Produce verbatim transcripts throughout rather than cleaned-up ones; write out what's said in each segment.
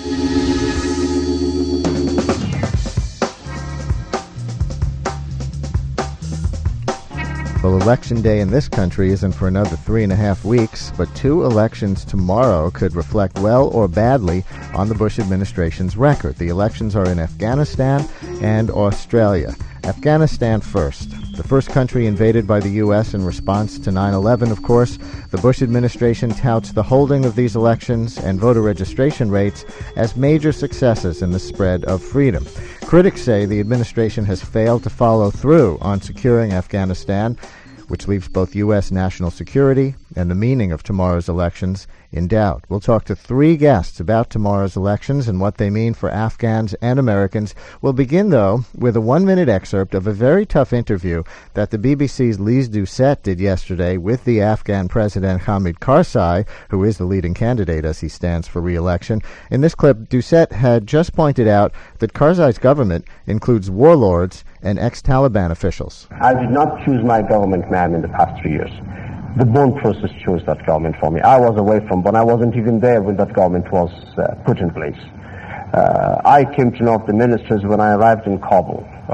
Well, Election Day in this country isn't for another three and a half weeks, but two elections tomorrow could reflect well or badly on the Bush administration's record. The elections are in Afghanistan and Australia. Afghanistan first. The first country invaded by the U S in response to nine eleven, of course. The Bush administration touts the holding of these elections and voter registration rates as major successes in the spread of freedom. Critics say the administration has failed to follow through on securing Afghanistan, which leaves both U S national security and the meaning of tomorrow's elections in doubt. We'll talk to three guests about tomorrow's elections and what they mean for Afghans and Americans. We'll begin, though, with a one-minute excerpt of a very tough interview that the B B C's Lise Doucette did yesterday with the Afghan President Hamid Karzai, who is the leading candidate as he stands for re-election. In this clip, Doucette had just pointed out that Karzai's government includes warlords and ex-Taliban officials. I did not choose my government man in the past three years. The Bonn process chose that government for me. I was away from Bonn. I wasn't even there when that government was uh, put in place. Uh, I came to know of the ministers when I arrived in Kabul. Uh,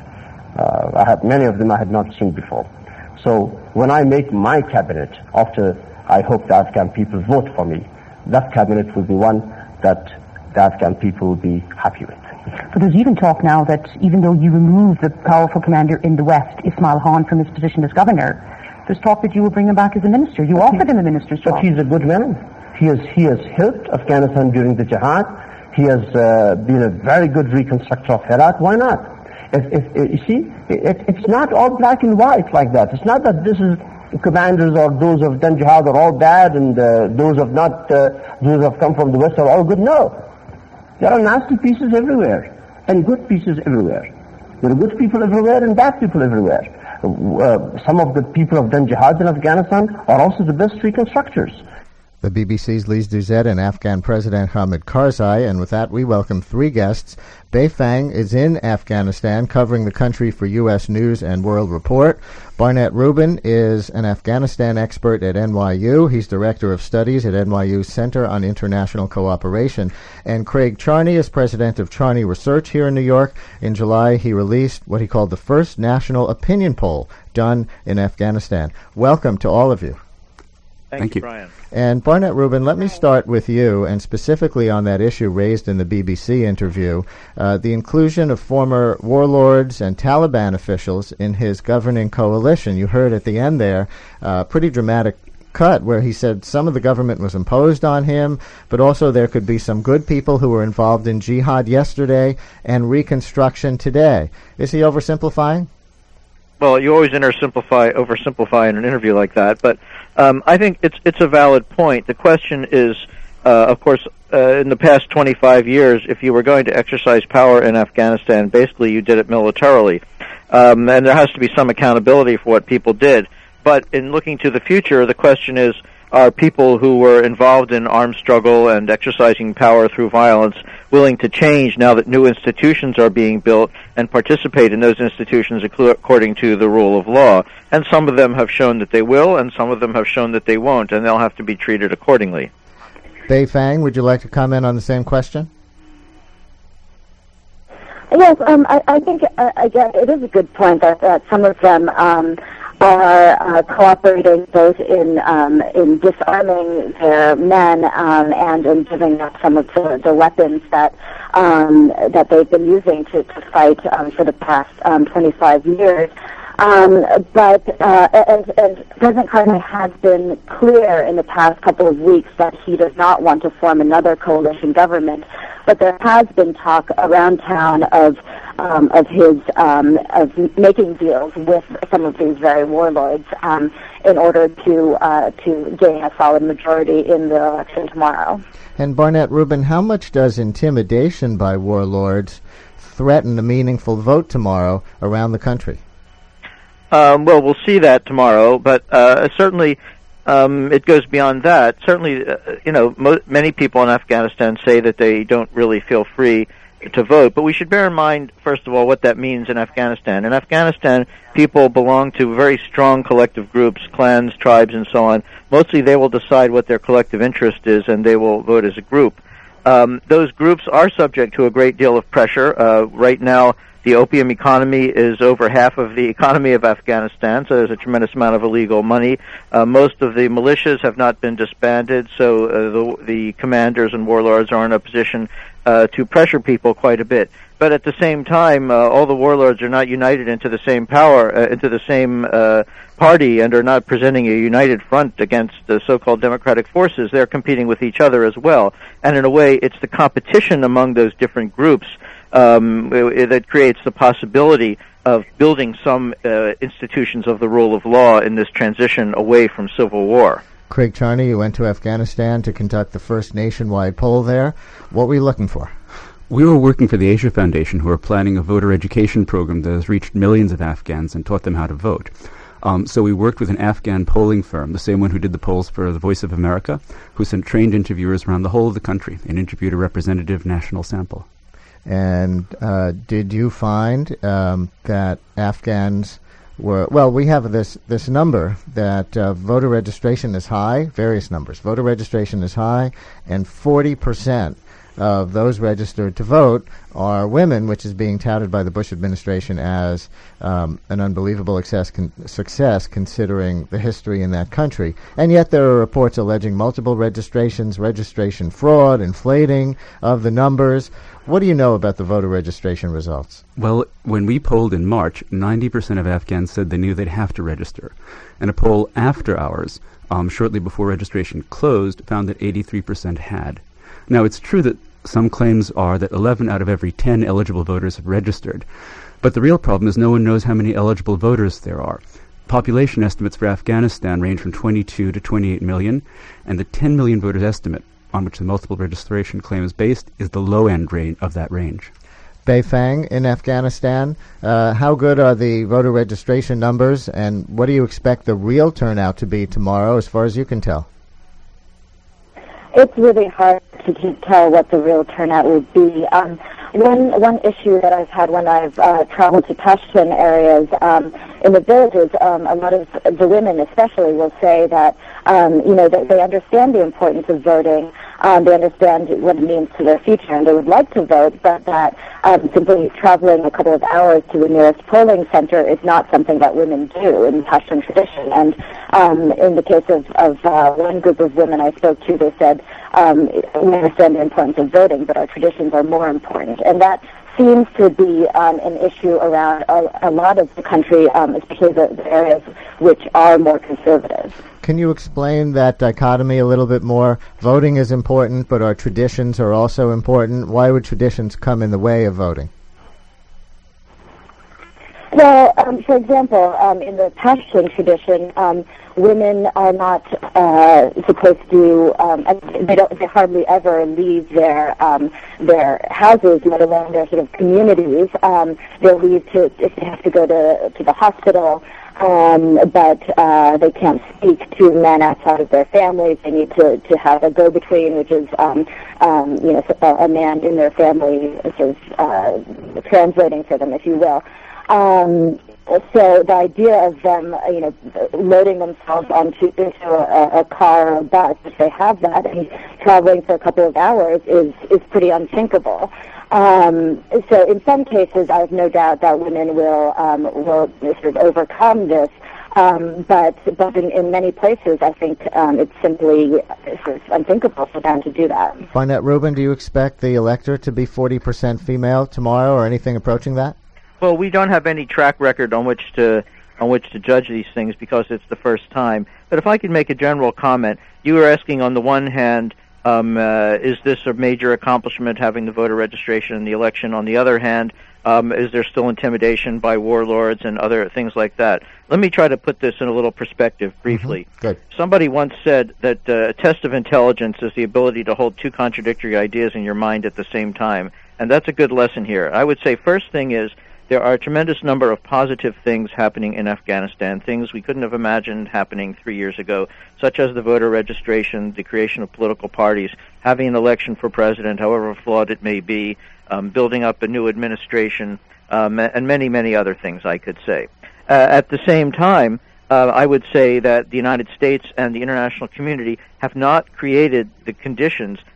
uh, I had many of them I had not seen before. So when I make my cabinet, after I hope the Afghan people vote for me, that cabinet will be one that the Afghan people will be happy with. But there's even talk now that even though you remove the powerful commander in the West, Ismail Khan, from his position as governor, there's talk that you will bring him back as a minister. You offered him a minister's job. But he's a good man. He has, he has helped Afghanistan during the jihad. He has uh, been a very good reconstructor of Herat. Why not? If, if, if, you see, it, it's not all black and white like that. It's not that this is commanders or those who have done jihad are all bad and uh, those who have not, uh, those who have come from the West are all good. No. There are nasty pieces everywhere and good pieces everywhere. There are good people everywhere and bad people everywhere. Uh, some of the people who have done jihad in Afghanistan are also the best reconstructors. The B B C's Lise Doucette and Afghan President Hamid Karzai. And with that, we welcome three guests. Beifang is in Afghanistan, covering the country for U S News and World Report. Barnett Rubin is an Afghanistan expert at N Y U. He's Director of Studies at N Y U's Center on International Cooperation. And Craig Charney is President of Charney Research here in New York. In July, he released what he called the first national opinion poll done in Afghanistan. Welcome to all of you. Thank, Thank you, you, Brian. And Barnett Rubin, let me start with you, and specifically on that issue raised in the B B C interview, uh, the inclusion of former warlords and Taliban officials in his governing coalition. You heard at the end there a uh, pretty dramatic cut where he said some of the government was imposed on him, but also there could be some good people who were involved in jihad yesterday and reconstruction today. Is he oversimplifying? Well, you always oversimplify, oversimplify in an interview like that, but um, I think it's it's a valid point. The question is, uh, of course, uh, in the past twenty-five years, if you were going to exercise power in Afghanistan, basically you did it militarily, um, and there has to be some accountability for what people did. But in looking to the future, the question is, are people who were involved in armed struggle and exercising power through violence willing to change now that new institutions are being built and participate in those institutions according to the rule of law? And some of them have shown that they will, and some of them have shown that they won't, and they'll have to be treated accordingly. Beifang, would you like to comment on the same question? Yes, um, I, I think, uh, again, it is a good point that, that some of them um, are uh, cooperating both in um, in disarming their men um, and in giving up some of the, the weapons that um, that they've been using to, to fight um, for the past um, twenty-five years. Um, but uh, and, and President Karzai has been clear in the past couple of weeks that he does not want to form another coalition government. But there has been talk around town of um, of his um, of making deals with some of these very warlords um, in order to uh, to gain a solid majority in the election tomorrow. And Barnett Rubin, how much does intimidation by warlords threaten a meaningful vote tomorrow around the country? Um, well, we'll see that tomorrow, but uh, certainly um, it goes beyond that. Certainly, uh, you know, mo- many people in Afghanistan say that they don't really feel free to vote, but we should bear in mind, first of all, what that means in Afghanistan. In Afghanistan, people belong to very strong collective groups, clans, tribes, and so on. Mostly they will decide what their collective interest is, and they will vote as a group. Um, those groups are subject to a great deal of pressure. Uh, right now, the opium economy is over half of the economy of Afghanistan, so there's a tremendous amount of illegal money. Uh, most of the militias have not been disbanded, so uh, the, the commanders and warlords are in a position uh, to pressure people quite a bit. But at the same time, uh, all the warlords are not united into the same power, uh, into the same uh, party, and are not presenting a united front against the so-called democratic forces. They're competing with each other as well. And in a way, it's the competition among those different groups um, that creates the possibility of building some uh, institutions of the rule of law in this transition away from civil war. Craig Charney, you went to Afghanistan to conduct the first nationwide poll there. What were you looking for? We were working for the Asia Foundation, who are planning a voter education program that has reached millions of Afghans and taught them how to vote. Um, so we worked with an Afghan polling firm, the same one who did the polls for the Voice of America, who sent trained interviewers around the whole of the country and interviewed a representative national sample. And uh, did you find um, that Afghans were, well, we have this, this number that uh, voter registration is high, various numbers. Voter registration is high, and forty percent of those registered to vote are women, which is being touted by the Bush administration as um, an unbelievable success, con- success considering the history in that country. And yet there are reports alleging multiple registrations, registration fraud, inflating of the numbers. What do you know about the voter registration results? Well, when we polled in March, ninety percent of Afghans said they knew they'd have to register. And a poll after ours, um, shortly before registration closed, found that eighty-three percent had. Now, it's true that some claims are that eleven out of every ten eligible voters have registered. But the real problem is no one knows how many eligible voters there are. Population estimates for Afghanistan range from twenty-two to twenty-eight million, and the ten million voters estimate, on which the multiple registration claim is based, is the low-end range of that range. Bei Fang, in Afghanistan, uh, how good are the voter registration numbers, and what do you expect the real turnout to be tomorrow, as far as you can tell? It's really hard to, to tell what the real turnout would be. Um, one one issue that I've had when I've uh, traveled to Pashtun areas um, in the villages, um, a lot of the women especially will say that um, you know that they understand the importance of voting. Um, they understand what it means to their future, and they would like to vote, but that um, simply traveling a couple of hours to the nearest polling center is not something that women do in Pashtun tradition. And um, in the case of, of uh, one group of women I spoke to, they said, um, we understand the importance of voting, but our traditions are more important. And that seems to be um, an issue around a, a lot of the country, um, especially the, the areas which are more conservative. Can you explain that dichotomy a little bit more? Voting is important, but our traditions are also important. Why would traditions come in the way of voting? Well, um, for example, um, in the Pashtun tradition, um, women are not uh, supposed to. Um, they don't. They hardly ever leave their um, their houses, let alone their sort of communities. Um, they'll leave to if they have to go to to the hospital. Um, but uh, they can't speak to men outside of their families. They need to, to have a go-between, which is um, um, you know a, a man in their family, sort of uh, translating for them, if you will. Um, so the idea of them, you know, loading themselves onto into a, a car or a bus, if they have that, and traveling for a couple of hours is is pretty unthinkable. Um, so in some cases, I have no doubt that women will um, will sort of overcome this. Um, but but in, in many places, I think um, it's simply sort of unthinkable for them to do that. Barnett Rubin, do you expect the electorate to be forty percent female tomorrow, or anything approaching that? Well, we don't have any track record on which to on which to judge these things because it's the first time. But if I could make a general comment, you were asking on the one hand, um, uh, is this a major accomplishment, having the voter registration in the election? On the other hand, um, is there still intimidation by warlords and other things like that? Let me try to put this in a little perspective briefly. Mm-hmm. Good. Somebody once said that uh, a test of intelligence is the ability to hold two contradictory ideas in your mind at the same time, and that's a good lesson here. I would say first thing is, there are a tremendous number of positive things happening in Afghanistan, things we couldn't have imagined happening three years ago, such as the voter registration, the creation of political parties, having an election for president, however flawed it may be, um, building up a new administration, um, and many, many other things I could say. Uh, at the same time, uh, I would say that the United States and the international community have not created the conditions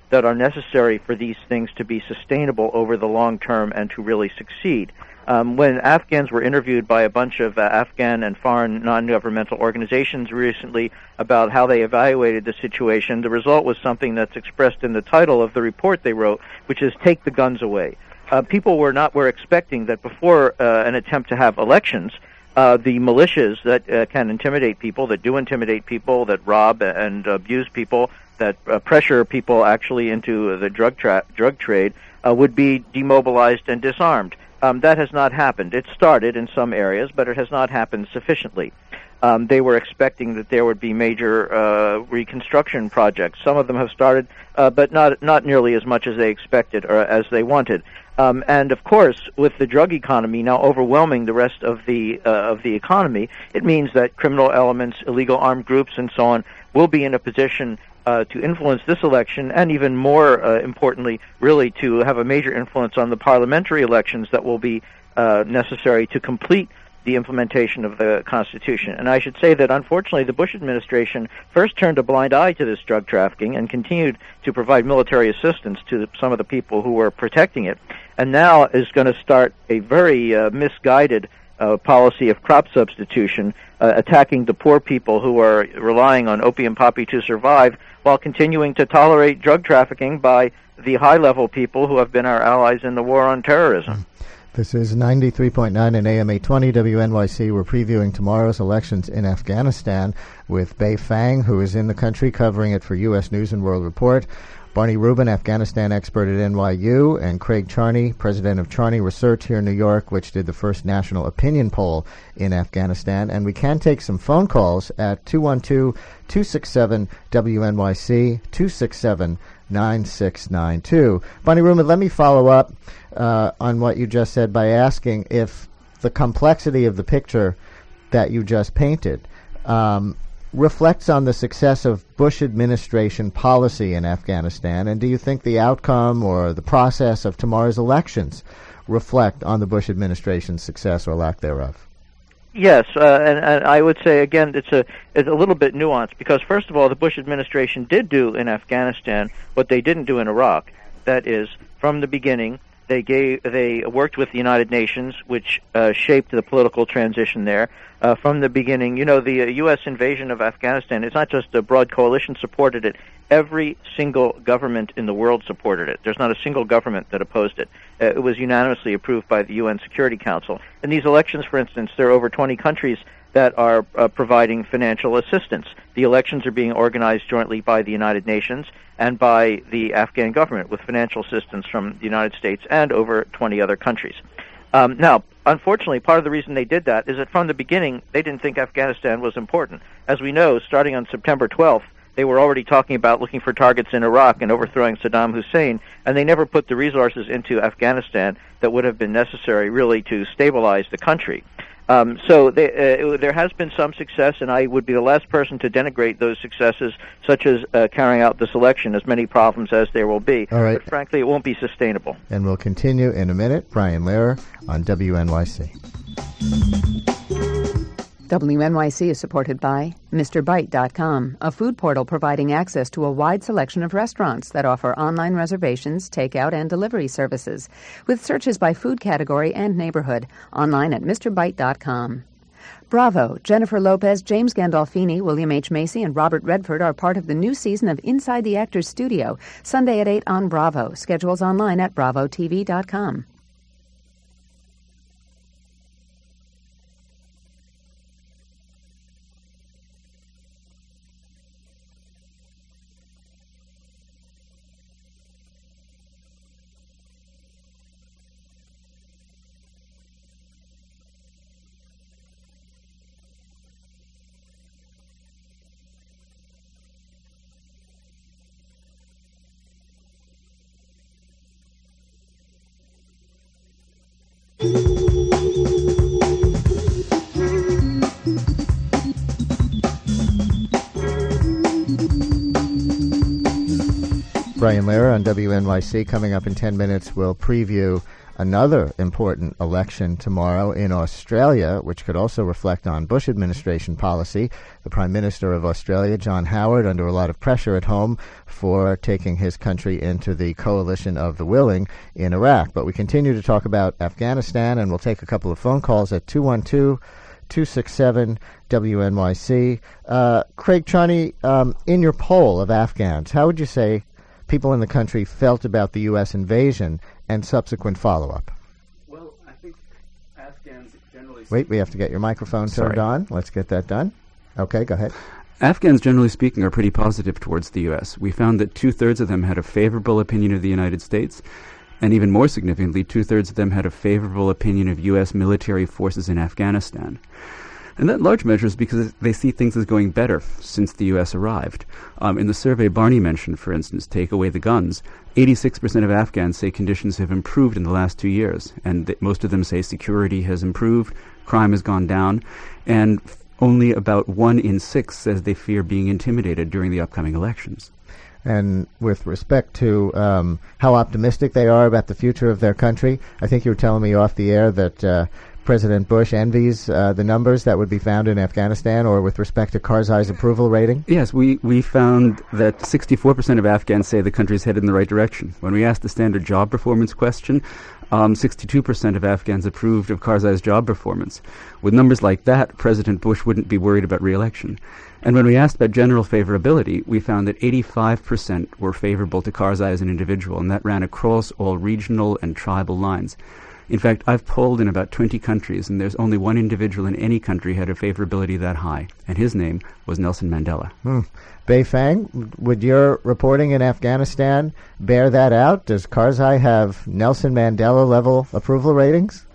that are necessary for these things to be sustainable over the long term and to really succeed. Um, when Afghans were interviewed by a bunch of uh, Afghan and foreign non-governmental organizations recently about how they evaluated the situation, the result was something that's expressed in the title of the report they wrote, which is "Take the Guns Away." Uh, people were not were expecting that before uh, an attempt to have elections, uh, the militias that uh, can intimidate people, that do intimidate people, that rob and abuse people, that uh, pressure people actually into the drug tra- drug trade, uh, would be demobilized and disarmed. Um, that has not happened. It started in some areas, but it has not happened sufficiently. Um, they were expecting that there would be major uh, reconstruction projects. Some of them have started, uh, but not not nearly as much as they expected or as they wanted. Um, and of course, with the drug economy now overwhelming the rest of the uh, of the economy, it means that criminal elements, illegal armed groups, and so on will be in a position Uh, to influence this election, and even more uh, importantly, really to have a major influence on the parliamentary elections that will be uh, necessary to complete the implementation of the Constitution. And I should say that, unfortunately, the Bush administration first turned a blind eye to this drug trafficking and continued to provide military assistance to the, some of the people who were protecting it, and now is going to start a very uh, misguided uh, policy of crop substitution, uh, attacking the poor people who are relying on opium poppy to survive, while continuing to tolerate drug trafficking by the high-level people who have been our allies in the war on terrorism. This is ninety-three point nine and A M eight twenty W N Y C. We're previewing tomorrow's elections in Afghanistan with Bei Fang, who is in the country covering it for U S News and World Report, Barney Rubin, Afghanistan expert at N Y U, and Craig Charney, president of Charney Research here in New York, which did the first national opinion poll in Afghanistan. And we can take some phone calls at two one two, two six seven, W N Y C, two six seven, nine six nine two. Barney Rubin, let me follow up uh, on what you just said by asking if the complexity of the picture that you just painted um, reflects on the success of Bush administration policy in Afghanistan, and do you think the outcome or the process of tomorrow's elections reflect on the Bush administration's success or lack thereof? Yes, uh, and, and I would say, again, it's a, it's a little bit nuanced, because first of all, the Bush administration did do in Afghanistan what they didn't do in Iraq. That is, from the beginning, they gave they worked with the United Nations, which uh, shaped the political transition there. Uh, from the beginning, you know, the uh, U S invasion of Afghanistan, it's not just a broad coalition supported it. Every single government in the world supported it. There's not a single government that opposed it. Uh, it was unanimously approved by the U N Security Council. In these elections, for instance, there are over twenty countries that are uh, providing financial assistance. The elections are being organized jointly by the United Nations and by the Afghan government, with financial assistance from the United States and over twenty other countries. Um, now, unfortunately, part of the reason they did that is that from the beginning, they didn't think Afghanistan was important. As we know, starting on September twelfth, they were already talking about looking for targets in Iraq and overthrowing Saddam Hussein, and they never put the resources into Afghanistan that would have been necessary, really, to stabilize the country. Um, so they, uh, there has been some success, and I would be the last person to denigrate those successes, such as uh, carrying out this election, as many problems as there will be. All right. But frankly, it won't be sustainable. And we'll continue in a minute. Brian Lehrer on W N Y C. W N Y C is supported by Mister Bite dot com, a food portal providing access to a wide selection of restaurants that offer online reservations, takeout, and delivery services, with searches by food category and neighborhood, online at Mister Bite dot com. Bravo! Jennifer Lopez, James Gandolfini, William H. Macy, and Robert Redford are part of the new season of Inside the Actors Studio, Sunday at eight on Bravo. Schedules online at bravo T V dot com. Brian Lehrer on W N Y C. Coming up in ten minutes, we'll preview another important election tomorrow in Australia, which could also reflect on Bush administration policy. The Prime Minister of Australia, John Howard, under a lot of pressure at home for taking his country into the coalition of the willing in Iraq. But we continue to talk about Afghanistan, and we'll take a couple of phone calls at two one two, two six seven, W N Y C. Uh, Craig Chani, um, in your poll of Afghans, how would you say people in the country felt about the U S invasion and subsequent follow-up? Well, I think Afghans generally... Wait, we have to get your microphone turned Sorry. on. Let's get that done. Okay, go ahead. Afghans, generally speaking, are pretty positive towards the U S. We found that two-thirds of them had a favorable opinion of the United States, and even more significantly, two-thirds of them had a favorable opinion of U S military forces in Afghanistan. And that large measure is because they see things as going better since the U S arrived. Um, in the survey Barney mentioned, for instance, take away the guns, eighty-six percent of Afghans say conditions have improved in the last two years. And th- most of them say security has improved, crime has gone down, and f- only about one in six says they fear being intimidated during the upcoming elections. And with respect to um, how optimistic they are about the future of their country, I think you were telling me off the air that uh, President Bush envies uh, the numbers that would be found in Afghanistan, or with respect to Karzai's approval rating? Yes, we, we found that sixty-four percent of Afghans say the country's headed in the right direction. When we asked the standard job performance question, um, sixty-two percent of Afghans approved of Karzai's job performance. With numbers like that, President Bush wouldn't be worried about re-election. And when we asked about general favorability, we found that eighty-five percent were favorable to Karzai as an individual, and that ran across all regional and tribal lines. In fact, I've polled in about twenty countries, and there's only one individual in any country had a favorability that high, and his name was Nelson Mandela. Hmm. Beifang, would your reporting in Afghanistan bear that out? Does Karzai have Nelson Mandela-level approval ratings?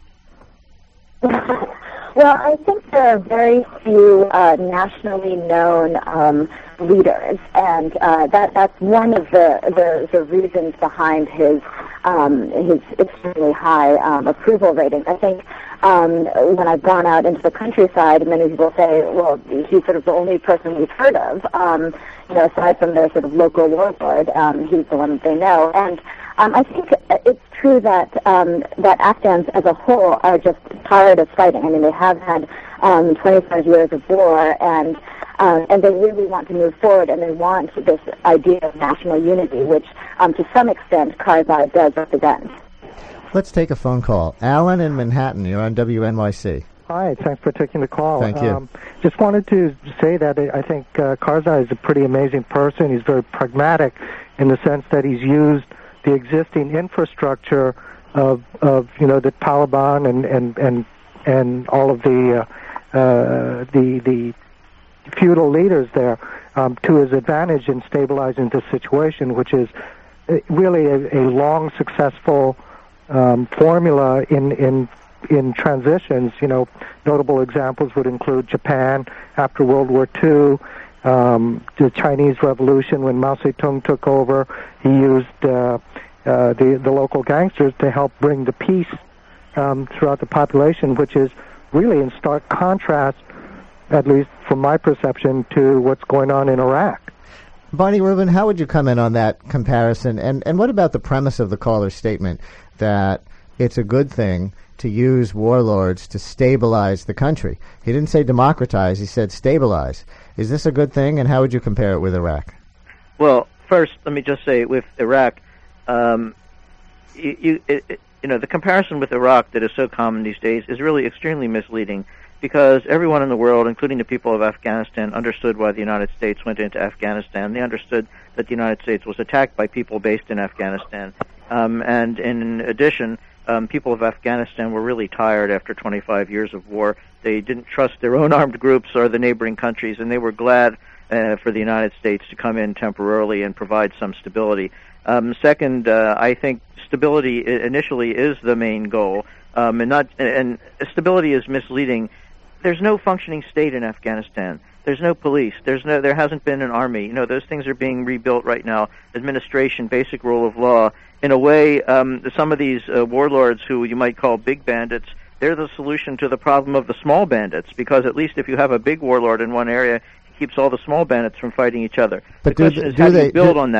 Well, I think there are very few uh, nationally known um, leaders, and uh, that that's one of the, the, the reasons behind his um, his extremely high um, approval ratings. I think um, when I've gone out into the countryside, many people say, well, he's sort of the only person we've heard of, um, you know, aside from their sort of local warlord. Um, he's the one that they know. And um, I think it's true that um, that Afghans as a whole are just tired of fighting. I mean, they have had um, twenty-five years of war, and um, and they really want to move forward, and they want this idea of national unity, which um, to some extent Karzai does represent. Let's take a phone call. Alan in Manhattan, you're on W N Y C. Hi, thanks for taking the call. Thank you. Um, just wanted to say that I think uh, Karzai is a pretty amazing person. He's very pragmatic in the sense that he's used the existing infrastructure of, of you know, the Taliban and and and, and all of the uh, uh, the the feudal leaders there um, to his advantage in stabilizing the situation, which is really a, a long, successful um, formula in in in transitions. You know, notable examples would include Japan after World War Two. Um, the Chinese Revolution, when Mao Zedong took over, he used uh, uh, the, the local gangsters to help bring the peace um, throughout the population, which is really in stark contrast, at least from my perception, to what's going on in Iraq. Barney Rubin, how would you comment on that comparison? And, and what about the premise of the caller's statement that it's a good thing to use warlords to stabilize the country? He didn't say democratize, he said stabilize. Is this a good thing, and how would you compare it with Iraq? Well, first, let me just say with Iraq, um, you, you, it, you know, the comparison with Iraq that is so common these days is really extremely misleading, because everyone in the world, including the people of Afghanistan, understood why the United States went into Afghanistan. They understood that the United States was attacked by people based in Afghanistan. Um, and in addition, um, people of Afghanistan were really tired after twenty-five years of war. They didn't trust their own armed groups or the neighboring countries, and they were glad uh, for the United States to come in temporarily and provide some stability. Um, second, uh, I think stability initially is the main goal, um, and not and stability is misleading. There's no functioning state in Afghanistan. There's no police. There's no. There hasn't been an army. You know, those things are being rebuilt right now. Administration, basic rule of law. In a way, um, some of these uh, warlords, who you might call big bandits, they're the solution to the problem of the small bandits. Because at least if you have a big warlord in one area, he keeps all the small bandits from fighting each other. But the do question th- is, do how do they, you build do, on that?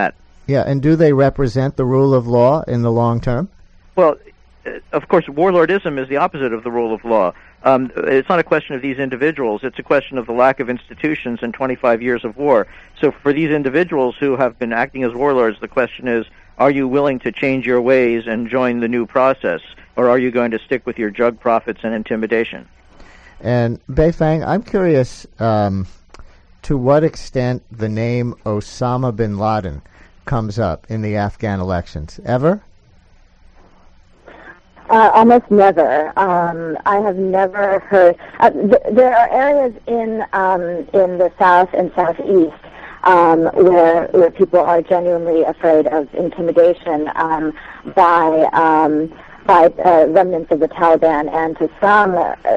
Yeah, and do they represent the rule of law in the long term? Well, of course, warlordism is the opposite of the rule of law. Um, it's not a question of these individuals. It's a question of the lack of institutions and twenty-five years of war. So for these individuals who have been acting as warlords, the question is, are you willing to change your ways and join the new process, or are you going to stick with your drug profits and intimidation? And Beifang, I'm curious um, to what extent the name Osama bin Laden comes up in the Afghan elections. Ever? Uh, almost never. Um, I have never heard. Uh, th- there are areas in um, in the south and southeast um, where where people are genuinely afraid of intimidation um, by um, by uh, remnants of the Taliban, and to some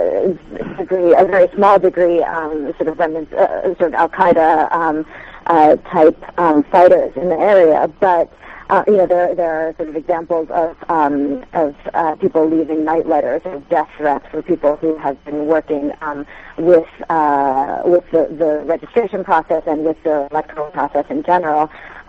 uh, degree, a very small degree, um, sort of remnants, uh, sort of Al Qaeda um, uh, type um, fighters in the area, but. Uh, you know, there there are sort of examples of um, of uh, people leaving night letters or death threats for people who have been working um, with uh, with the, the registration process and with the electoral process in general,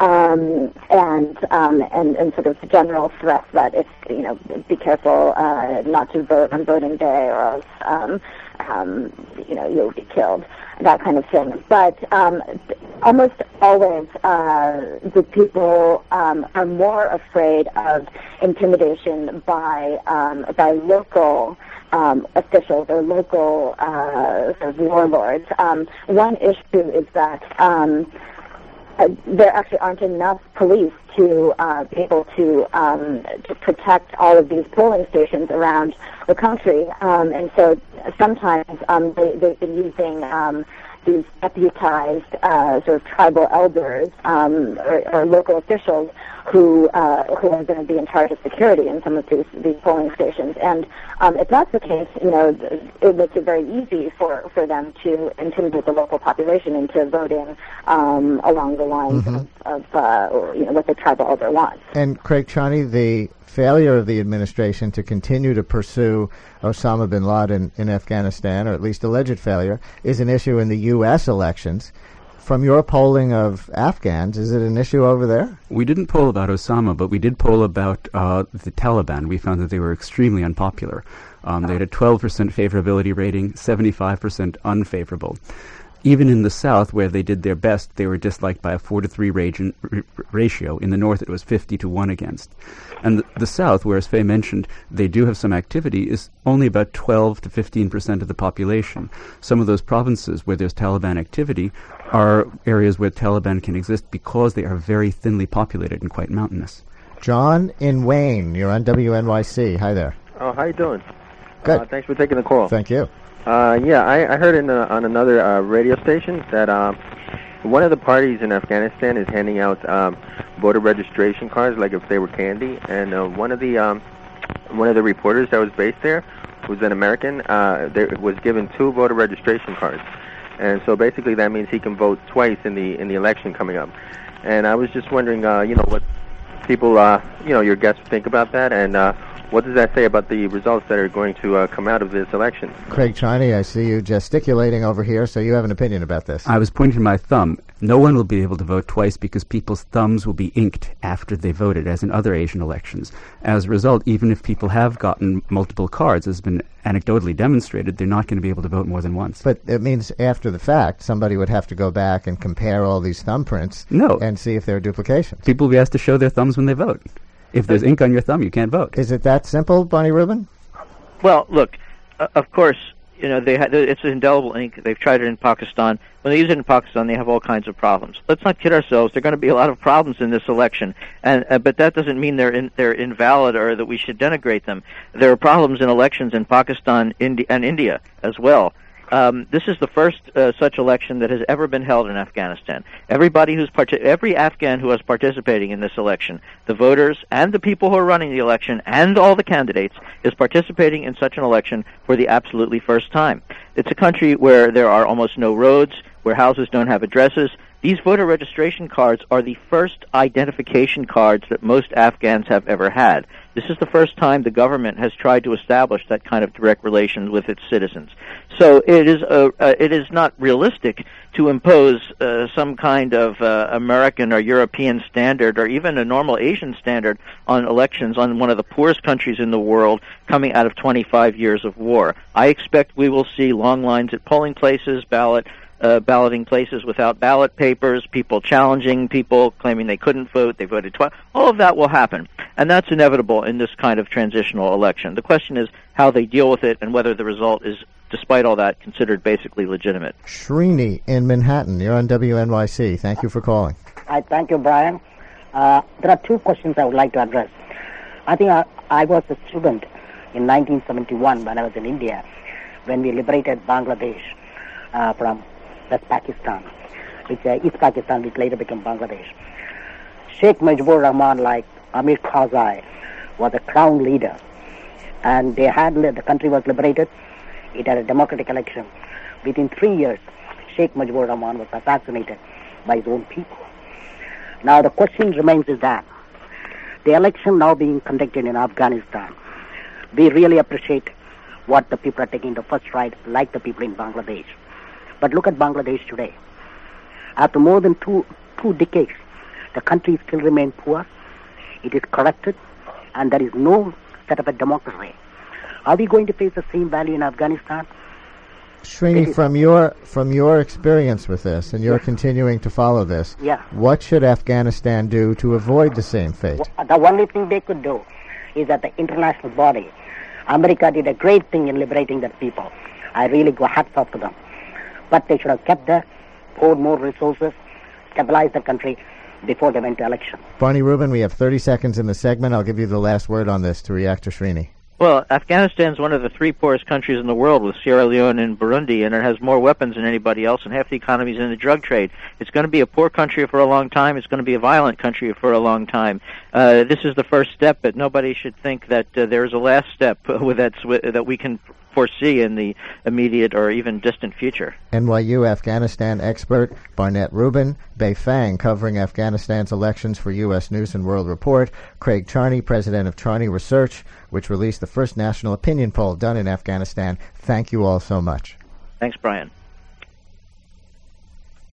um, and um, and and sort of general threats that if you know, be careful uh, not to vote on voting day, or else um, um, you know you'll be killed. That kind of thing. But um, almost always uh, the people um, are more afraid of intimidation by um, by local um, officials or local uh, sort of warlords. Um, one issue is that um, uh, there actually aren't enough police to uh, be able to um, to protect all of these polling stations around the country, um, and so sometimes um, they, they've been using um, these deputized uh, sort of tribal elders um, or, or local officials who uh, who are going to be in charge of security in some of these, these polling stations. And um, if that's the case, you know, it makes it very easy for, for them to intimidate the local population into voting um, along the lines mm-hmm. of, of uh, or, you know, what the tribal elder wants. And Craig Chani, the failure of the administration to continue to pursue Osama bin Laden in Afghanistan, or at least alleged failure, is an issue in the U S elections. From your polling of Afghans, is it an issue over there? We didn't poll about Osama, but we did poll about uh, the Taliban. We found that they were extremely unpopular. Um, they had a twelve percent favorability rating, seventy-five percent unfavorable. Even in the South, where they did their best, they were disliked by a four to three region, r- ratio. In the North, it was fifty to one against. And the, the South, where, as Faye mentioned, they do have some activity, is only about twelve to fifteen percent of the population. Some of those provinces where there's Taliban activity are areas where Taliban can exist because they are very thinly populated and quite mountainous. John in Wayne, you're on W N Y C. Hi there. Oh, how you doing? Good. Uh, thanks for taking the call. Thank you. Uh, yeah, I, I heard in a, on another uh, radio station that um, one of the parties in Afghanistan is handing out um, voter registration cards, like if they were candy. And uh, one of the um, one of the reporters that was based there, who's an American, uh, there was given two voter registration cards. And so basically that means he can vote twice in the in the election coming up. And I was just wondering, uh, you know, what people, uh, you know, your guests think about that, and uh, what does that say about the results that are going to uh, come out of this election? Craig Chani, I see you gesticulating over here, so you have an opinion about this. I was pointing my thumb. No one will be able to vote twice because people's thumbs will be inked after they voted, as in other Asian elections. As a result, even if people have gotten multiple cards, as has been anecdotally demonstrated, they're not going to be able to vote more than once. But it means after the fact, somebody would have to go back and compare all these thumbprints no. and see if there are duplications. People will be asked to show their thumbs when they vote. If there's ink on your thumb, you can't vote. Is it that simple, Bonnie Rubin? Well, look, uh, of course, you know, they ha- it's indelible ink. They've tried it in Pakistan. When they use it in Pakistan, they have all kinds of problems. Let's not kid ourselves. There are going to be a lot of problems in this election, and uh, but that doesn't mean they're in, they're invalid or that we should denigrate them. There are problems in elections in Pakistan Indi- and India as well. Um, this is the first uh, such election that has ever been held in Afghanistan. Everybody who's part- every Afghan who is participating in this election, the voters and the people who are running the election and all the candidates, is participating in such an election for the absolutely first time. It's a country where there are almost no roads, where houses don't have addresses. These voter registration cards are the first identification cards that most Afghans have ever had. This is the first time the government has tried to establish that kind of direct relation with its citizens. So it is a, uh, it is not realistic to impose uh, some kind of uh, American or European standard or even a normal Asian standard on elections on one of the poorest countries in the world coming out of twenty-five years of war. I expect we will see long lines at polling places, ballot Uh, balloting places without ballot papers, people challenging people, claiming they couldn't vote, they voted twice. All of that will happen, and that's inevitable in this kind of transitional election. The question is how they deal with it and whether the result is, despite all that, considered basically legitimate. Srini in Manhattan, you're on W N Y C. Thank you for calling. I thank you, Brian. Uh, there are two questions I would like to address. I think I, I was a student in nineteen seventy-one when I was in India, when we liberated Bangladesh uh, from West Pakistan, which uh, East Pakistan, which later became Bangladesh. Sheikh Mujibur Rahman, like Amir Karzai, was a crown leader, and they had the country was liberated. It had a democratic election. Within three years, Sheikh Mujibur Rahman was assassinated by his own people. Now the question remains is that the election now being conducted in Afghanistan, we really appreciate what the people are taking the first right, like the people in Bangladesh. But look at Bangladesh today. After more than two two decades, the country still remains poor. It is corrupted, and there is no set of a democracy. Are we going to face the same value in Afghanistan? Srini, from your from your experience with this, and you're yes. continuing to follow this, yeah. what should Afghanistan do to avoid the same fate? Well, the only thing they could do is that the international body, America did a great thing in liberating their people. I really go hats off to them. But they should have kept there, poured more resources, stabilized the country before they went to election. Barney Rubin, we have thirty seconds in the segment. I'll give you the last word on this to react to Srini. Well, Afghanistan is one of the three poorest countries in the world, with Sierra Leone and Burundi, and it has more weapons than anybody else, and half the economy is in the drug trade. It's going to be a poor country for a long time. It's going to be a violent country for a long time. Uh, this is the first step, but nobody should think that uh, there is a last step with that, that we can foresee in the immediate or even distant future. N Y U Afghanistan expert Barnett Rubin, Bei Fang, covering Afghanistan's elections for U S News and World Report, Craig Charney, president of Charney Research, which released the first national opinion poll done in Afghanistan. Thank you all so much. Thanks, Brian.